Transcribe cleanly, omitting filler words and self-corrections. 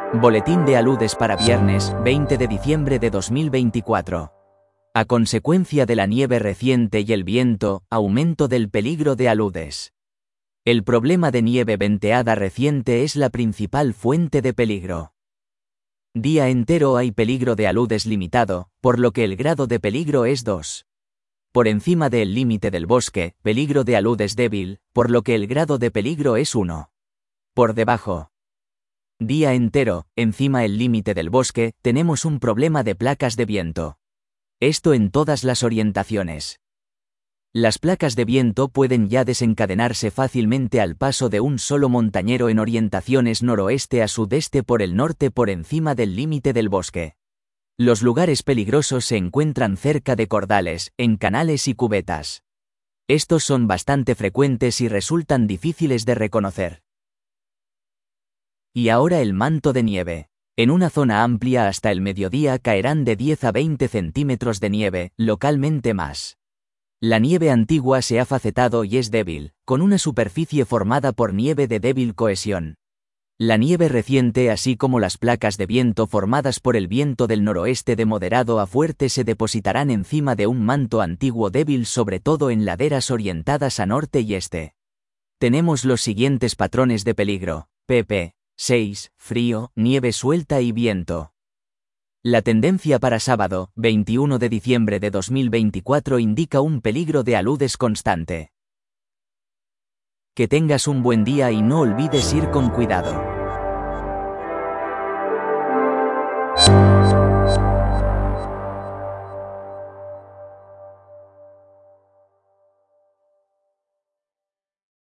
Boletín de aludes para viernes, 20 de diciembre de 2024. A consecuencia de la nieve reciente y el viento, aumento del peligro de aludes. El problema de nieve venteada reciente es la principal fuente de peligro. Día entero hay peligro de aludes limitado, por lo que el grado de peligro es 2. Por encima del límite del bosque, peligro de aludes débil, por lo que el grado de peligro es 1. Por debajo. Día entero, encima el límite del bosque, tenemos un problema de placas de viento. Esto en todas las orientaciones. Las placas de viento pueden ya desencadenarse fácilmente al paso de un solo montañero en orientaciones noroeste a sudeste por el norte por encima del límite del bosque. Los lugares peligrosos se encuentran cerca de cordales, en canales y cubetas. Estos son bastante frecuentes y resultan difíciles de reconocer. Y ahora el manto de nieve. En una zona amplia hasta el mediodía caerán de 10 a 20 centímetros de nieve, localmente más. La nieve antigua se ha facetado y es débil, con una superficie formada por nieve de débil cohesión. La nieve reciente así como las placas de viento formadas por el viento del noroeste de moderado a fuerte se depositarán encima de un manto antiguo débil sobre todo en laderas orientadas a norte y este. Tenemos los siguientes patrones de peligro, pp. 6, frío, nieve suelta y viento. La tendencia para sábado, 21 de diciembre de 2024 indica un peligro de aludes constante. Que tengas un buen día y no olvides ir con cuidado.